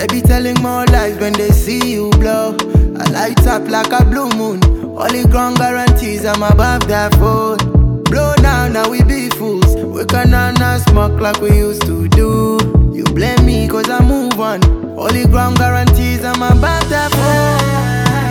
They be telling more lies when they see you blow. I light up like a blue moon. Only ground guarantees I'm above that phone. Blow now, now we be fools. We cannot smoke like we used to do. You blame me cause I move on. Only ground guarantees I'm above that phone.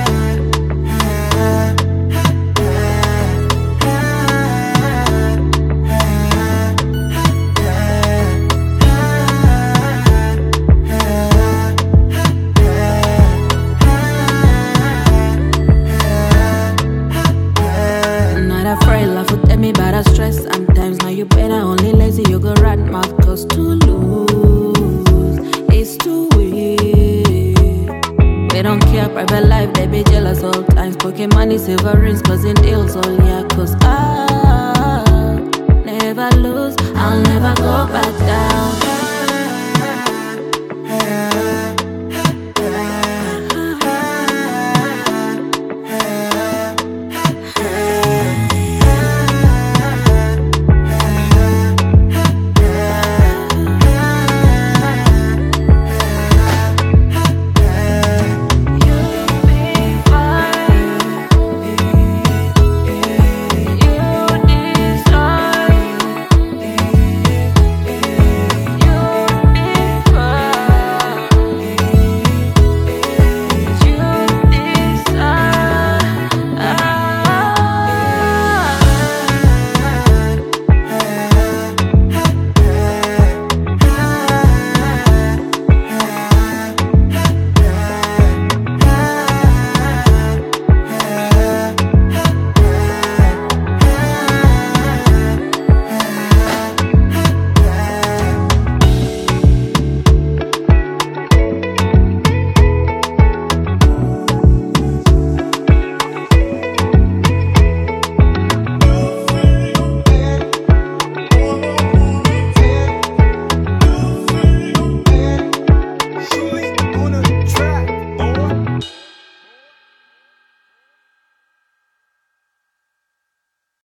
Afraid love would take me but I stress. Sometimes now you better only lazy. You go rat mouth cause to lose it's too weird. They don't care private life, they be jealous all times. Pocket money, silver rings, closing deals all yeah. Cause I'll never lose, I'll never go back down.